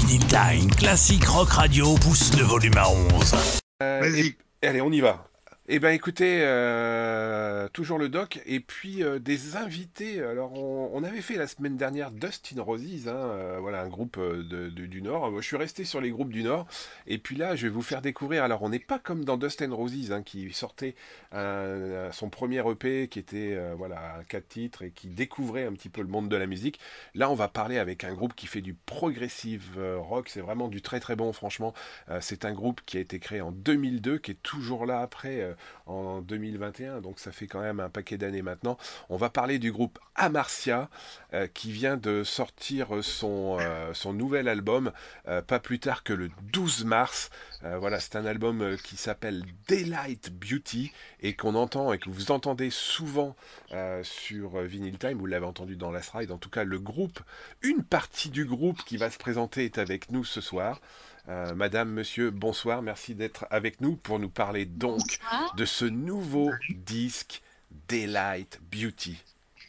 Vinyl Time, classique rock radio pousse le volume à 11. Vas-y. Allez, on y va. Eh ben écoutez, toujours le doc, et puis des invités. Alors on avait fait la semaine dernière Dust in Roses, hein, voilà un groupe du Nord. Moi je suis resté sur les groupes du Nord, et puis là je vais vous faire découvrir. Alors on n'est pas comme dans Dust in Roses, hein, qui sortait son premier EP, qui était voilà 4 titres et qui découvrait un petit peu le monde de la musique. Là on va parler avec un groupe qui fait du progressive rock. C'est vraiment du très très bon, franchement. C'est un groupe qui a été créé en 2002, qui est toujours là après. En 2021, donc ça fait quand même un paquet d'années maintenant. On va parler du groupe Amarcia, qui vient de sortir son nouvel album, pas plus tard que le 12 mars. Voilà, c'est un album qui s'appelle Daylight Beauty, et qu'on entend et que vous entendez souvent sur Vinyl Time. Vous l'avez entendu dans Last Ride. En tout cas, le groupe, une partie du groupe qui va se présenter est avec nous ce soir. Madame, monsieur, bonsoir, merci d'être avec nous pour nous parler donc Bonsoir. de ce nouveau disque Daylight Beauty.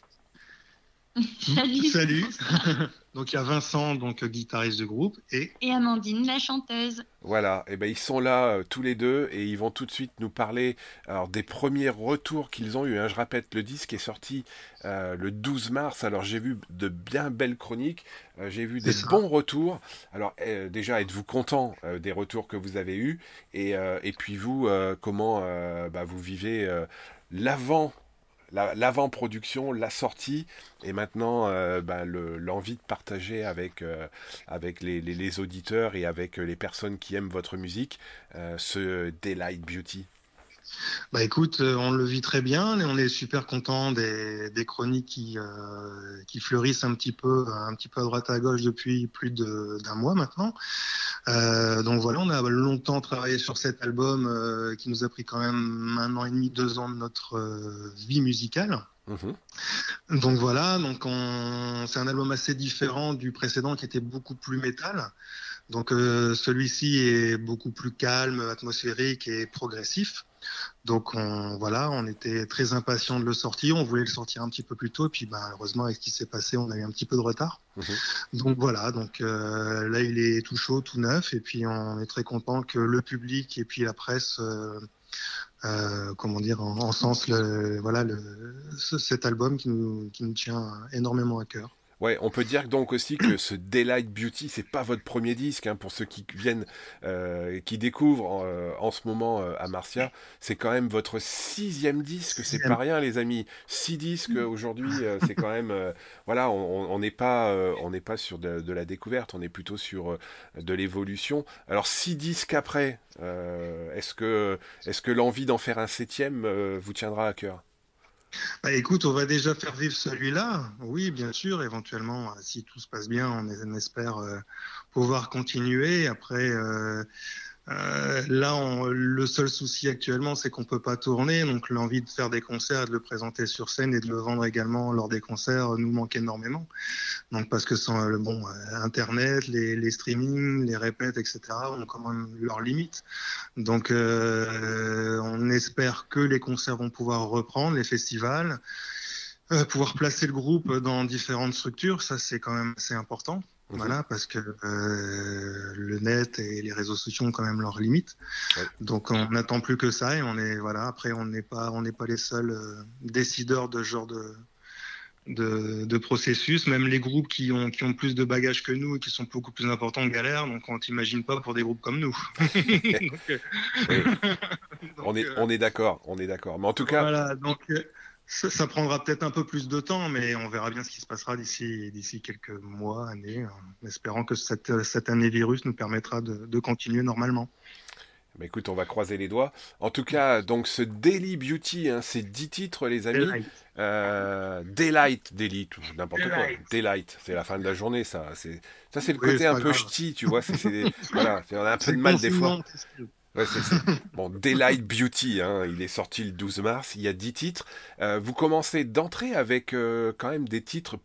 Salut. Salut. Donc il y a Vincent, donc guitariste du groupe, et Et Amandine, la chanteuse. Voilà, et ben ils sont là tous les deux, et ils vont tout de suite nous parler alors des premiers retours qu'ils ont eu, hein. Je répète, le disque est sorti le 12 mars. Alors j'ai vu de bien belles chroniques, j'ai vu c'est des ça. bons retours. Alors déjà, êtes-vous content des retours que vous avez eus, et puis vous, comment vous vivez l'avant l'avant-production, la sortie, et maintenant l'envie de partager avec les auditeurs et avec les personnes qui aiment votre musique, ce Daylight Beauty. Bah écoute, on le vit très bien et on est super content des chroniques qui fleurissent un petit peu à droite à gauche depuis d'un mois maintenant. Donc voilà, on a longtemps travaillé sur cet album qui nous a pris quand même 1 an et demi, 2 ans de notre vie musicale. Mhm. Donc voilà, c'est un album assez différent du précédent qui était beaucoup plus métal. Donc celui-ci est beaucoup plus calme, atmosphérique et progressif. Donc on était très impatients de le sortir. On voulait le sortir un petit peu plus tôt, et puis malheureusement avec ce qui s'est passé, on a eu un petit peu de retard. Mhm. Donc voilà, là il est tout chaud, tout neuf, et puis on est très content que le public et puis la presse, comment dire, encensent cet album qui nous tient énormément à cœur. Ouais, on peut dire donc aussi que ce Daylight Beauty, c'est pas votre premier disque, hein, pour ceux qui viennent, qui découvrent en ce moment Amarcia. C'est quand même votre 6e disque, c'est pas Sixième. rien, les amis. 6 disques aujourd'hui, c'est quand même, voilà, on n'est pas sur de la découverte, on est plutôt sur de l'évolution. Alors 6 disques après, est-ce que l'envie d'en faire un 7e vous tiendra à cœur? Bah, écoute, on va déjà faire vivre celui-là. Oui, bien sûr, éventuellement, si tout se passe bien, on espère pouvoir continuer. Après, là, le seul souci actuellement, c'est qu'on peut pas tourner. Donc, l'envie de faire des concerts, de le présenter sur scène et de le vendre également lors des concerts nous manque énormément. Donc, parce que sans Internet, les streamings, les répètes, etc., ont quand même leurs limites. Donc, on espère que les concerts vont pouvoir reprendre, les festivals, pouvoir placer le groupe dans différentes structures. Ça, c'est quand même assez important. Mhm. Voilà, parce que le net et les réseaux sociaux ont quand même leurs limites. Ouais. Donc, on n'attend plus que ça, et voilà. Après, on n'est pas les seuls décideurs de ce genre de processus. Même les groupes qui ont plus de bagages que nous et qui sont beaucoup plus importants galèrent. Donc, on t'imagine pas pour des groupes comme nous. donc, Oui, on donc, est, on est d'accord, on est d'accord. Mais en tout cas, voilà. Donc, ça prendra peut-être un peu plus de temps, mais on verra bien ce qui se passera d'ici quelques mois, années, en espérant que cette année virus nous permettra de continuer normalement. bah écoute, on va croiser les doigts. En tout cas, donc ce Daily Beauty, hein, c'est 10 titres, les amis. Daylight. Daylight, Daily, n'importe quoi. Daylight. Daylight, c'est la fin de la journée, ça. Ça, c'est le Oui, côté c'est un pas peu grave. ch'ti, tu vois. Voilà, on a un peu de C'est mal des fois. consignant. Qu'est-ce que- Ouais, c'est. Bon, Daylight Beauty, hein, il est sorti le 12 mars, il y a 10 titres. Vous commencez d'entrée avec quand même des titres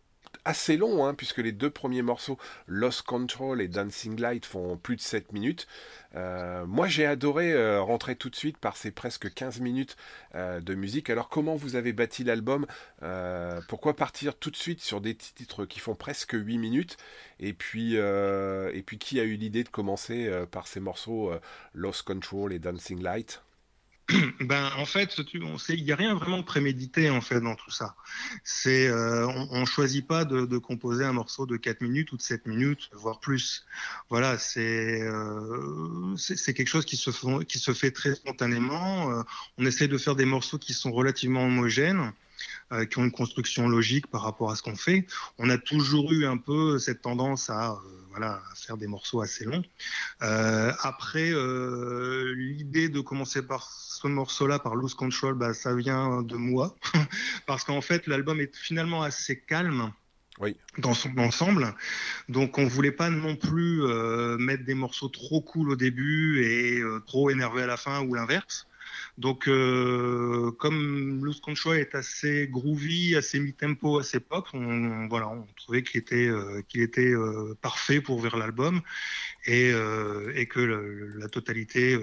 assez long, hein, puisque les deux premiers morceaux, Lost Control et Dancing Light, font plus de 7 minutes. Moi, j'ai adoré rentrer tout de suite par ces presque 15 minutes de musique. Alors, comment vous avez bâti l'album? Pourquoi partir tout de suite sur des titres qui font presque 8 minutes? Et puis, qui a eu l'idée de commencer par ces morceaux Lost Control et Dancing Light? Ben, en fait, il n'y a rien vraiment de prémédité en fait dans tout ça. On choisit pas de composer un morceau de 4 minutes ou de 7 minutes, voire plus. Voilà, c'est quelque chose qui se fait très spontanément. On essaie de faire des morceaux qui sont relativement homogènes, qui ont une construction logique par rapport à ce qu'on fait. On a toujours eu un peu cette tendance à faire des morceaux assez longs. Après, l'idée de commencer par ce morceau-là, par Lose Control, bah, ça vient de moi, parce qu'en fait, l'album est finalement assez calme. Oui. Dans son ensemble, donc on voulait pas non plus mettre des morceaux trop cool au début et trop énervés à la fin ou l'inverse. Donc, comme Lose Control est assez groovy, assez mi-tempo, assez pop, on trouvait qu'il était parfait pour ouvrir l'album et que la totalité,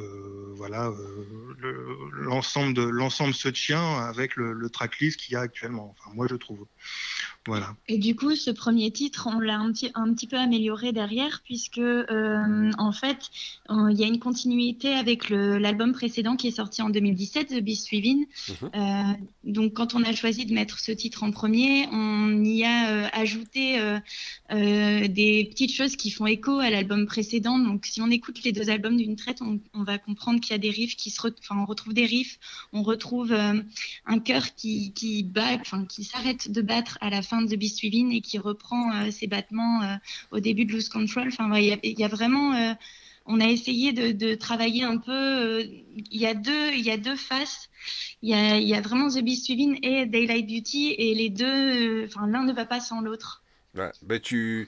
l'ensemble se tient avec le tracklist qu'il y a actuellement. Enfin, moi, je trouve. Voilà. Et du coup, ce premier titre, on l'a un petit peu amélioré derrière, puisque en fait, il y a une continuité avec l'album précédent qui est sorti en 2017, The Beast Within. Donc, quand on a choisi de mettre ce titre en premier, on y a ajouté des petites choses qui font écho à l'album précédent. Donc, si on écoute les deux albums d'une traite, on va comprendre qu'il y a des riffs on retrouve des riffs, on retrouve un cœur qui bat, qui s'arrête de battre à la fin de The Beast Within et qui reprend ses battements au début de Lose Control. Enfin, il y a vraiment, on a essayé de travailler un peu. Il y a deux faces. Il y a vraiment The Beast Within et Daylight Beauty, et les deux, l'un ne va pas sans l'autre. Ouais, ben tu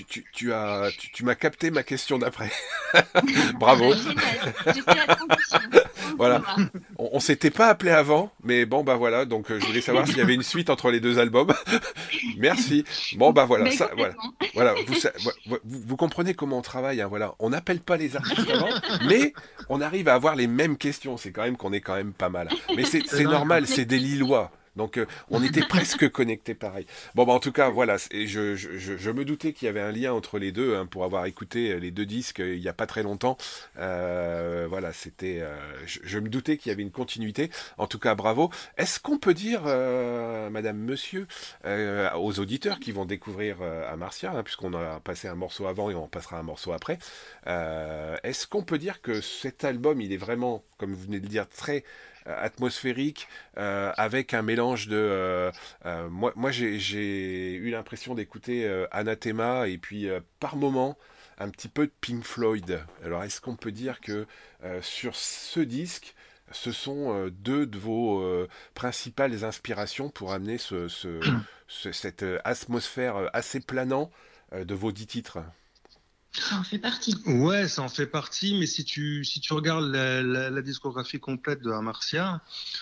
m'as capté ma question d'après. Bravo. Génial. Je suis à la transition. Voilà. On s'était pas appelé avant, mais bon bah voilà. Donc je voulais savoir s'il y avait une suite entre les deux albums. Merci. Bon bah voilà, ça, voilà. Voilà. Vous comprenez comment on travaille, hein, voilà. On n'appelle pas les artistes avant, mais on arrive à avoir les mêmes questions. C'est quand même qu'on est quand même pas mal. Mais c'est normal, c'est des Lillois. Donc on était presque connectés pareil. Bon bah en tout cas voilà, je me doutais qu'il y avait un lien entre les deux, hein, pour avoir écouté les deux disques il y a pas très longtemps. Voilà, c'était, je me doutais qu'il y avait une continuité. En tout cas bravo. Est-ce qu'on peut dire, Madame, Monsieur, aux auditeurs qui vont découvrir Amarcia, hein, puisqu'on a passé un morceau avant et on passera un morceau après, est-ce qu'on peut dire que cet album il est vraiment, comme vous venez de le dire, très atmosphérique, avec un mélange de moi j'ai eu l'impression d'écouter Anathema et puis par moment un petit peu de Pink Floyd. Alors est-ce qu'on peut dire que sur ce disque ce sont deux de vos principales inspirations pour amener cette atmosphère assez planant de vos 10 titres? Ça en fait partie. Ouais, ça en fait partie, mais si tu regardes la discographie complète de Amarcia,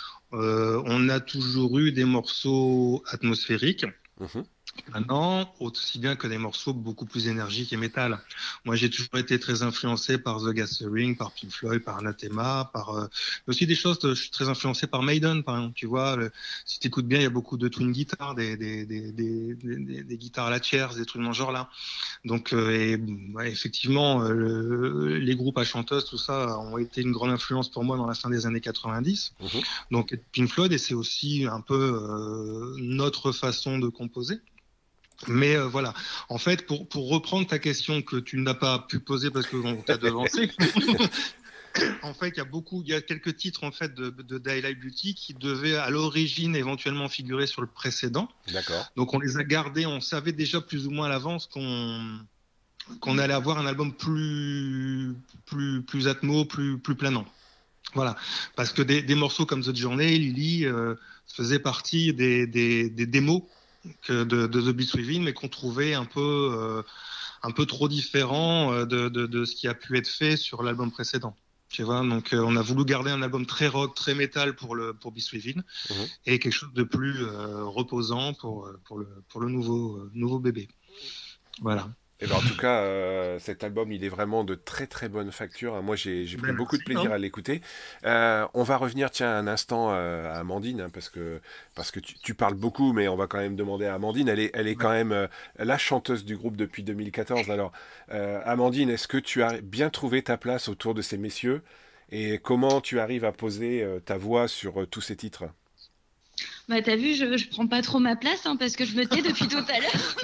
on a toujours eu des morceaux atmosphériques. Maintenant, aussi bien que des morceaux beaucoup plus énergiques et métal. Moi, j'ai toujours été très influencé par The Gathering, par Pink Floyd, par Anathema, mais aussi des choses. Je suis très influencé par Maiden, par exemple. Tu vois, si tu écoutes bien, il y a beaucoup de twin guitars, des guitares à la Cheers, des trucs dans ce genre-là. Donc, effectivement, les groupes à chanteuse, tout ça, ont été une grande influence pour moi dans la fin des années 90. Donc, Pink Floyd, et c'est aussi un peu notre façon de composer. Mais voilà, en fait, pour reprendre ta question que tu n'as pas pu poser parce qu'on t'a devancé, en fait, il y a quelques titres en fait de Daylight Beauty qui devaient à l'origine éventuellement figurer sur le précédent. D'accord. Donc on les a gardés, on savait déjà plus ou moins à l'avance qu'on allait avoir un album plus atmo, plus planant. Voilà, parce que des morceaux comme The Journey, Lily faisaient partie des démos de The Beast Within, mais qu'on trouvait un peu trop différent de ce qui a pu être fait sur l'album précédent. Tu vois, donc on a voulu garder un album très rock, très métal pour Be Within, Mhm. et quelque chose de plus reposant pour le nouveau bébé. Voilà. Et ben en tout cas, cet album, il est vraiment de très très bonne facture, hein. Moi, j'ai pris Ben beaucoup merci, de plaisir hein. à l'écouter. On va revenir, tiens, un instant à Amandine, hein, parce que tu parles beaucoup, mais on va quand même demander à Amandine. Elle est Ouais. quand même la chanteuse du groupe depuis 2014. Alors, Amandine, est-ce que tu as bien trouvé ta place autour de ces messieurs? Et comment tu arrives à poser ta voix sur tous ces titres? Bah, t'as vu, je prends pas trop ma place hein, parce que je me tais depuis tout à l'heure.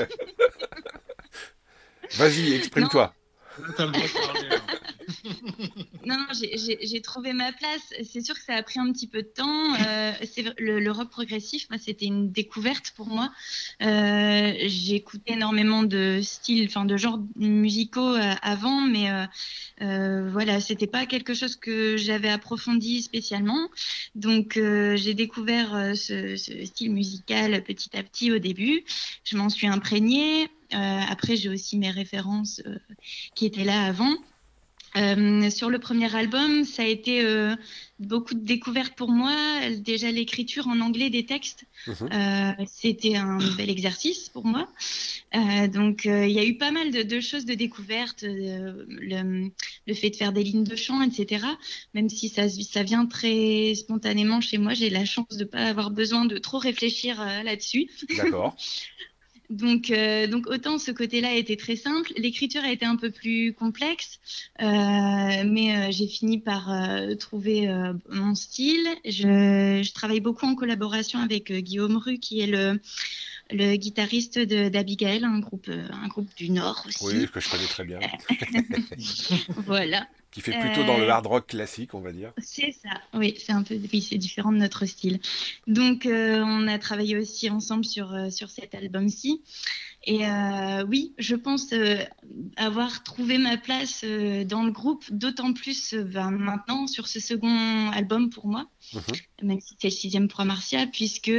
Vas-y, Non, exprime-toi. Là, t'as le droit de parler, hein. non, non, j'ai trouvé ma place. C'est sûr que ça a pris un petit peu de temps. Le rock progressif, moi, c'était une découverte pour moi. J'écoutais énormément de styles, enfin de genres musicaux avant, mais voilà, c'était pas quelque chose que j'avais approfondi spécialement. Donc, j'ai découvert ce style musical petit à petit au début. Je m'en suis imprégnée. Après, j'ai aussi mes références qui étaient là avant. Sur le premier album, ça a été beaucoup de découvertes pour moi. Déjà l'écriture en anglais des textes, Mhm. c'était un bel exercice pour moi. Donc il y a eu pas mal de choses de découverte, le fait de faire des lignes de chant, etc. Même si ça vient très spontanément chez moi, j'ai la chance de pas avoir besoin de trop réfléchir là-dessus. D'accord. Donc autant ce côté-là était très simple, l'écriture a été un peu plus complexe, mais j'ai fini par trouver mon style. Je travaille beaucoup en collaboration avec Guillaume Rue, qui est le guitariste d'Abigail, un groupe du Nord Oui, aussi. que je connais très bien. Voilà. Qui fait plutôt dans le Euh, hard rock classique, on va dire. c'est ça, oui, oui, c'est différent de notre style. Donc, on a travaillé aussi ensemble sur cet album-ci. Et oui, je pense avoir trouvé ma place dans le groupe, d'autant plus maintenant sur ce second album pour moi, Mhm. même si c'est le sixième pour Marcia, puisque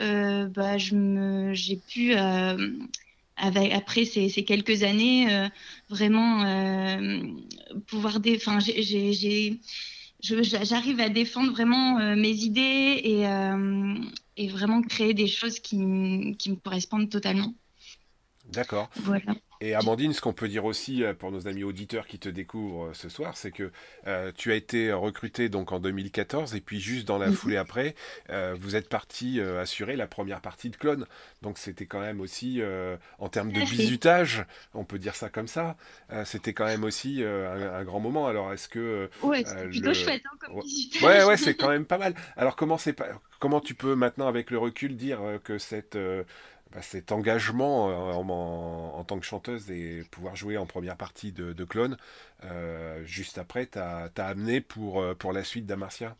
j'ai pu, après ces quelques années, vraiment pouvoir enfin, j'arrive à défendre vraiment mes idées et vraiment créer des choses qui me correspondent totalement. D'accord. Voilà. Et Amandine, ce qu'on peut dire aussi pour nos amis auditeurs qui te découvrent ce soir, c'est que tu as été recrutée donc en 2014 et puis juste dans la Mhm. foulée après, vous êtes parti assurer la première partie de Clone. Donc c'était quand même aussi, en termes de Tout à fait. bizutage, on peut dire ça comme ça, c'était quand même aussi un grand moment. Alors est-ce que Ouais, c'était plutôt le... chouette hein, comme Ouais, visitage. ouais, c'est quand même pas mal. Alors comment tu peux maintenant avec le recul dire que cet engagement en tant que chanteuse et pouvoir jouer en première partie de Clone, juste après, t'as amené pour la suite d'Amarcia.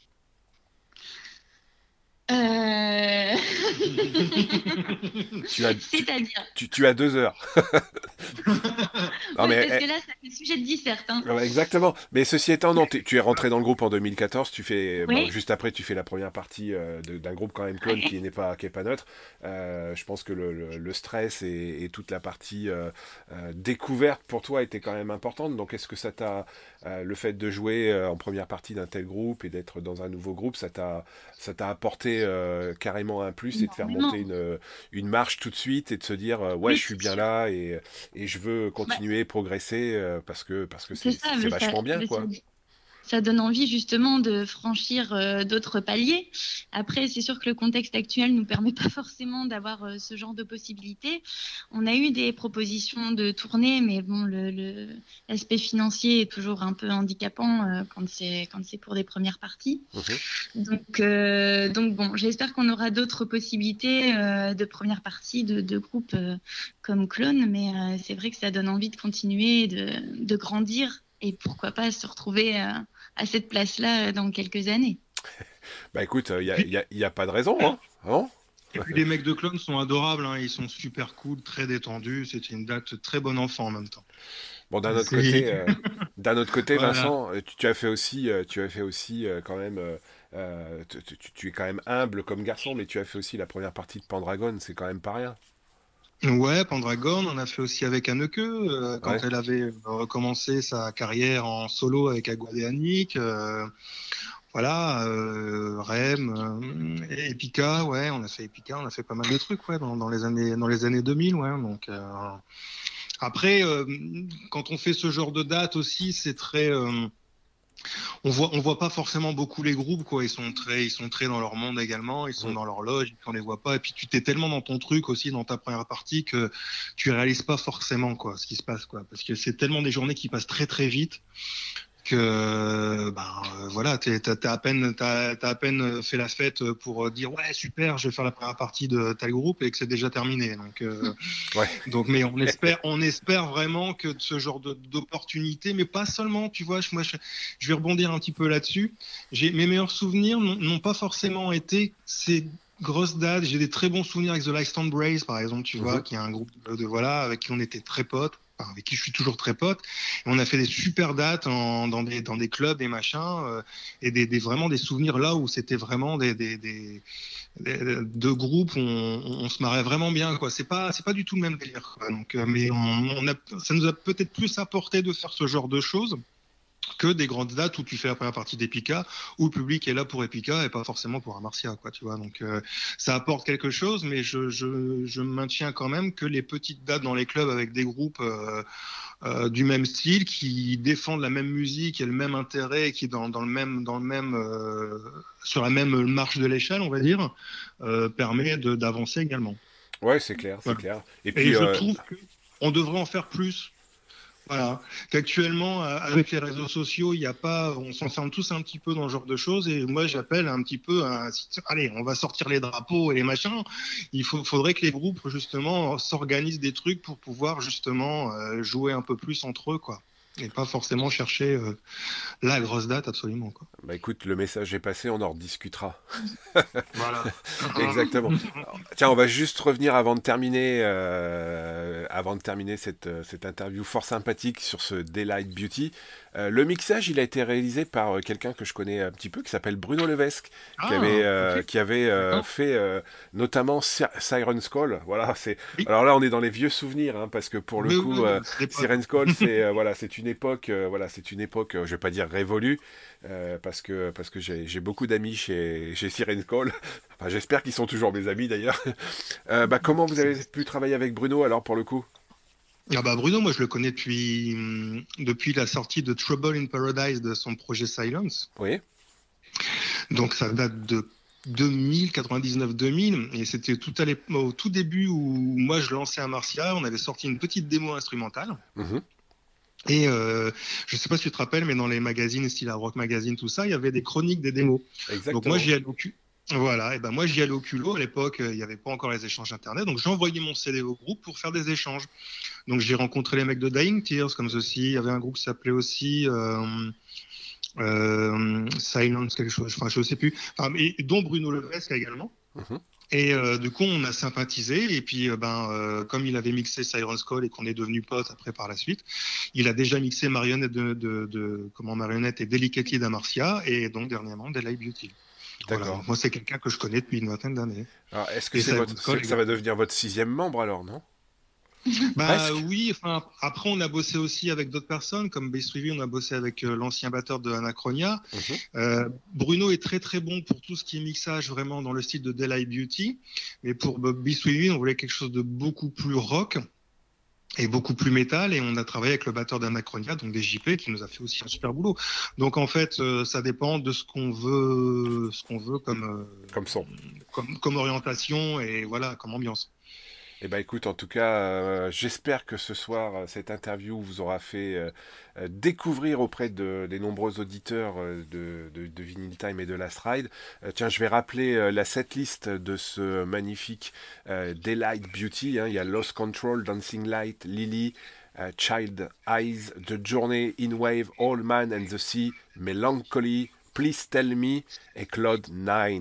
Euh, Tu as, C'est-à-dire, tu as 2 heures. Non ouais, mais parce que là, ça fait sujet de disserte. Hein. ouais, exactement. Mais ceci étant, non, tu es rentré dans le groupe en 2014. Bon, Oui, juste après, tu fais la première partie d'un groupe quand même Clone ouais, qui est pas neutre. Je pense que le stress et toute la partie découverte pour toi était quand même importante. Donc, est-ce que le fait de jouer en première partie d'un tel groupe et d'être dans un nouveau groupe, ça t'a apporté carrément un plus et de faire énormément. monter une marche tout de suite et de se dire ouais, Oui, je suis c'est bien sûr. là et je veux Bah, continuer, progresser parce que c'est ça, c'est vachement bien, quoi. ça donne envie justement de franchir d'autres paliers. Après, c'est sûr que le contexte actuel nous permet pas forcément d'avoir ce genre de possibilités. On a eu des propositions de tournée, mais bon, l'aspect financier est toujours un peu handicapant quand c'est pour des premières parties. Mhm. Donc bon, j'espère qu'on aura d'autres possibilités de première partie de groupes comme Clone, mais c'est vrai que ça donne envie de continuer, de grandir et pourquoi pas se retrouver à cette place-là dans quelques années. Bah écoute, Et puis, y a pas de raison, hein? Non. et puis les mecs de Clone sont adorables, hein, ils sont super cool, très détendus. C'était une date très bon enfant en même temps. Bon, C'est d'un autre côté, voilà. Vincent, tu as fait aussi quand même, tu es quand même humble comme garçon, mais tu as fait aussi la première partie de Pendragon, c'est quand même pas rien. Ouais, Pendragon, on a fait aussi avec Anneke, Ouais. quand elle avait recommencé sa carrière en solo avec Aguadeanic. Voilà, Rem, et Epica, ouais, on a fait Epica, on a fait pas mal de trucs, ouais, dans les années 2000, ouais. Donc après, quand on fait ce genre de date aussi, c'est très, on voit pas forcément beaucoup les groupes, quoi. Ils sont très dans leur monde également, ils sont Mm. dans leur loge, on les voit pas. Et puis tu t'es tellement dans ton truc aussi, dans ta première partie, que tu réalises pas forcément, quoi, ce qui se passe, quoi. Parce que c'est tellement des journées qui passent très très vite que voilà, t'as à peine fait la fête pour dire ouais super, je vais faire la première partie de tel groupe et que c'est déjà terminé. Ouais. Mais on espère vraiment que ce genre d'opportunité, mais pas seulement, tu vois, je vais rebondir un petit peu là-dessus. Mes meilleurs souvenirs n'ont pas forcément été ces grosses dates. J'ai des très bons souvenirs avec The Last Brace, par exemple, tu vois, Mhm. qui est un groupe voilà, avec qui on était très potes. Enfin, avec qui je suis toujours très pote. Et on a fait des super dates dans des clubs, des machins, et vraiment des souvenirs là où c'était vraiment deux groupes, on se marrait vraiment bien, quoi. C'est pas du tout le même délire, quoi. Mais ça nous a peut-être plus apporté de faire ce genre de choses que des grandes dates où tu fais la première partie d'Epica, où le public est là pour Epica et pas forcément pour un Marcia, quoi, tu vois. Ça apporte quelque chose, mais je maintiens quand même que les petites dates dans les clubs avec des groupes du même style, qui défendent la même musique et le même intérêt, et qui est dans le même sur la même marche de l'échelle, on va dire, permet d'avancer également. Ouais, c'est clair, c'est Voilà. clair. Et Et puis, je trouve que on devrait en faire plus. Voilà. Qu'actuellement, avec les réseaux sociaux, il y a pas, on s'enferme tous un petit peu dans ce genre de choses. Et moi, j'appelle un petit peu allez, on va sortir les drapeaux et les machins. Faudrait que les groupes, justement, s'organisent des trucs pour pouvoir, justement, jouer un peu plus entre eux, quoi. Et pas forcément chercher la grosse date, absolument, quoi. bah écoute, le message est passé, on en rediscutera. Voilà. Exactement. Alors, tiens, on va juste revenir avant de terminer cette interview fort sympathique sur ce Daylight Beauty. Le mixage, il a été réalisé par quelqu'un que je connais un petit peu, qui s'appelle Bruno Levesque, Ah, ok, qui avait d'accord. fait notamment Siren's Call. Voilà, c'est. Oui, Alors là, on est dans les vieux souvenirs, hein, parce que pour le oui, coup, oui, c'est des potes. Siren's Call, c'est voilà, c'est une époque, je vais pas dire révolue, parce que j'ai beaucoup d'amis chez Siren's Call. Enfin, j'espère qu'ils sont toujours mes amis d'ailleurs. Bah, comment vous avez pu travailler avec Bruno alors pour le coup? Ah bah Bruno, moi je le connais depuis la sortie de Trouble in Paradise de son projet Silence. Oui. Donc ça date de 2000, 99-2000, et c'était au tout début où moi je lançais un Martia, on avait sorti une petite démo instrumentale. Mhm. Et je sais pas si tu te rappelles, mais dans les magazines, style Rock Magazine, tout ça, il y avait des chroniques des démos. Donc moi Exactement. j'y allais au cul. Voilà, et ben moi j'y allais au culot. À l'époque, il n'y avait pas encore les échanges internet, donc j'ai envoyé mon CD au groupe pour faire des échanges. Donc j'ai rencontré les mecs de Dying Tears, comme ceci. Il y avait un groupe qui s'appelait aussi Silence quelque chose, enfin je sais plus, et dont Bruno Levesque également. Mhm. Et du coup, on a sympathisé. Et puis, comme il avait mixé Siren's Call et qu'on est devenu potes après par la suite, il a déjà mixé Marionnette comment Marionnette et Delicately d'Amarcia, et donc dernièrement Daylight Beauty. Voilà. D'accord. Donc moi, c'est quelqu'un que je connais depuis une vingtaine d'années. Alors, est-ce que Et Siren's Call ça va également. devenir votre sixième membre alors, non? Bah Presque. oui, enfin après on a bossé aussi avec d'autres personnes comme Bass Review, on a bossé avec l'ancien batteur de Anachronia. Mhm. Bruno est très très bon pour tout ce qui est mixage vraiment dans le style de Daylight Beauty, mais pour Bass Review on voulait quelque chose de beaucoup plus rock et beaucoup plus métal, et on a travaillé avec le batteur d'Anachronia, donc des JP, qui nous a fait aussi un super boulot. Donc en fait ça dépend de ce qu'on veut Comme son. comme orientation et voilà comme ambiance. Eh ben écoute, en tout cas, j'espère que ce soir, cette interview vous aura fait découvrir auprès des nombreux auditeurs de Vinyl Time et de Last Ride. Tiens, je vais rappeler la setlist de ce magnifique Daylight Beauty, hein. Il y a Lost Control, Dancing Light, Lily, Child Eyes, The Journey, In Wave, All Man and the Sea, Melancholy, Please Tell Me et Cloud 9.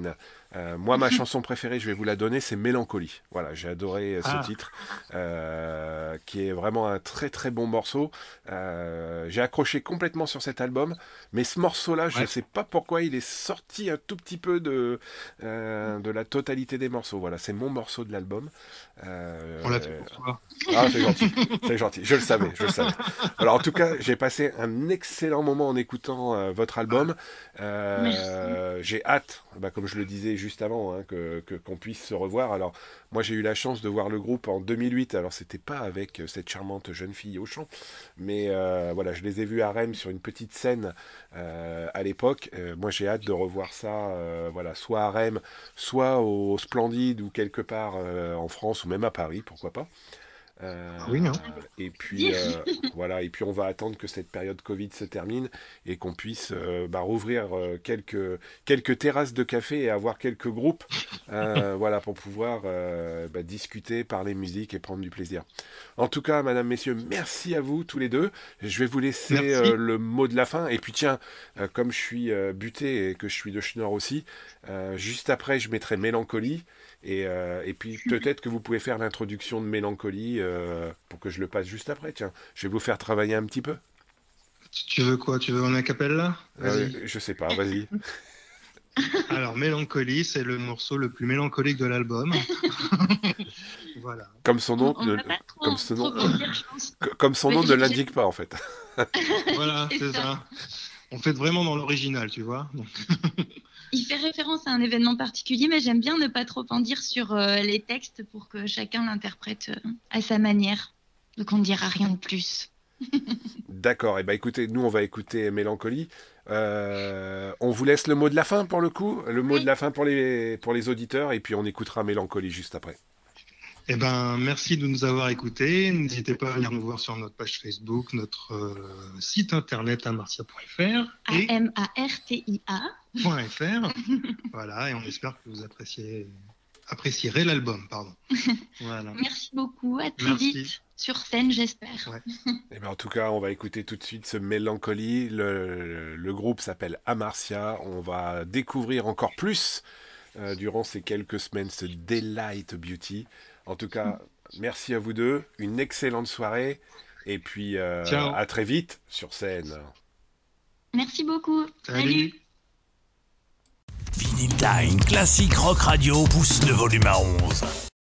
Moi, ma chanson préférée, je vais vous la donner, c'est Mélancolie. Voilà, j'ai adoré ce titre, qui est vraiment un très très bon morceau. J'ai accroché complètement sur cet album, mais ce morceau-là, je ne sais pas pourquoi, il est sorti un tout petit peu de la totalité des morceaux. Voilà, c'est mon morceau de l'album. On l'a fait pour toi. Ah, c'est gentil, je le savais. Alors en tout cas, j'ai passé un excellent moment en écoutant votre album. J'ai hâte, comme je le disais juste avant, hein, qu'on puisse se revoir. Alors moi j'ai eu la chance de voir le groupe en 2008, alors c'était pas avec cette charmante jeune fille au chant, mais voilà, je les ai vus à Rennes sur une petite scène à l'époque. Moi j'ai hâte de revoir ça, voilà, soit à Rennes, soit au Splendide ou quelque part en France ou même à Paris, pourquoi pas. Oui, hein. Et puis voilà, et puis on va attendre que cette période Covid se termine et qu'on puisse rouvrir quelques terrasses de café et avoir quelques groupes, voilà, pour pouvoir discuter, parler musique et prendre du plaisir. En tout cas, mesdames, messieurs, merci à vous tous les deux. Je vais vous laisser le mot de la fin. Et puis tiens, comme je suis buté et que je suis de Schnorr aussi, juste après je mettrai Mélancolie. Et puis peut-être que vous pouvez faire l'introduction de Mélancolie pour que je le passe juste après. Tiens, je vais vous faire travailler un petit peu. Tu veux quoi? Tu veux un acapella? Vas-y. Je sais pas, vas-y. Alors, Mélancolie, c'est le morceau le plus mélancolique de l'album. Voilà. Comme son nom, comme son nom ne l'indique pas en fait. Voilà, c'est ça. On fait vraiment dans l'original, tu vois. Donc... Il fait référence à un événement particulier, mais j'aime bien ne pas trop en dire sur les textes pour que chacun l'interprète à sa manière. Donc on ne dira rien de plus. D'accord, et écoutez, nous on va écouter Mélancolie. On vous laisse le mot de la fin pour le coup, le mot de la fin pour les auditeurs, et puis on écoutera Mélancolie juste après. Eh ben, merci de nous avoir écoutés. N'hésitez pas à venir nous voir sur notre page Facebook, notre site internet amartia.fr et AMARTIA.fr. Voilà, et on espère que vous apprécierez l'album, pardon. Voilà. Merci beaucoup, à très vite sur scène, j'espère. Ouais. Et en tout cas, on va écouter tout de suite ce Mélancolie. Le groupe s'appelle Amartia. On va découvrir encore plus durant ces quelques semaines ce Daylight Beauty. En tout cas, merci à vous deux, une excellente soirée, et puis à très vite sur scène. Merci beaucoup. Salut. Vinyl Time, classique rock radio pousse le volume à 11.